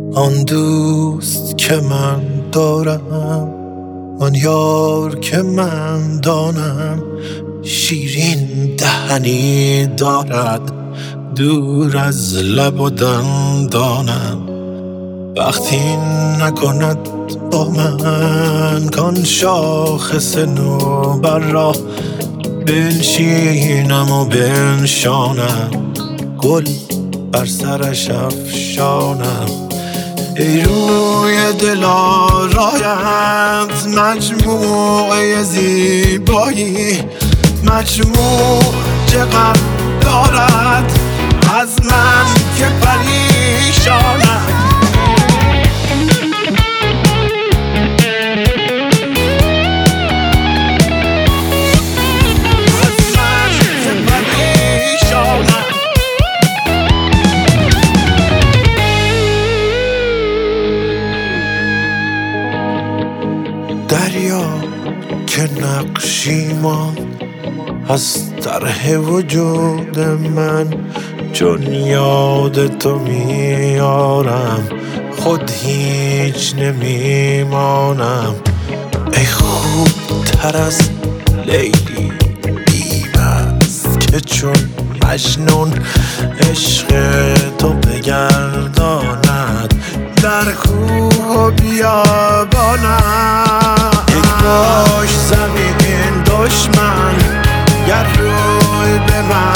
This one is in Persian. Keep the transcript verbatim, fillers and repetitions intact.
آن دوست که من دارم، آن یار که من دانم، شیرین دهنی دارد دور از لب و دندانم. وقتی نکند با من کان شاخص نوبر را، بنشینم و بنشانم، گل بر سرش افشانم. ای روی دلارایت مجموعه زیبایی، مجموع چقدر دارد از من که پریشانم. دریا که نقشی ماند از طرح وجود من، چون یاد تو میارم خود هیچ نمیمانم. ای خوب تر از لیلی بی‌بست که چون مجنون عشق تو بگرداند در کوه و بیابانم. یک باش زمین دشمن گر روی به من